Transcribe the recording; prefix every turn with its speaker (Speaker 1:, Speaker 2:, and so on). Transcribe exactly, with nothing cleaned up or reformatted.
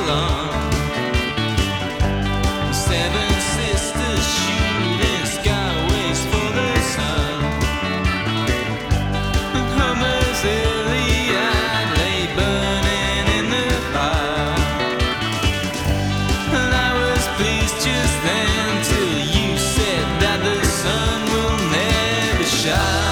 Speaker 1: along. Seven sisters shooting skyways for the sun. Homer's Iliad lay burning in the fire. And I was pleased just then till you said that the sun will never shine.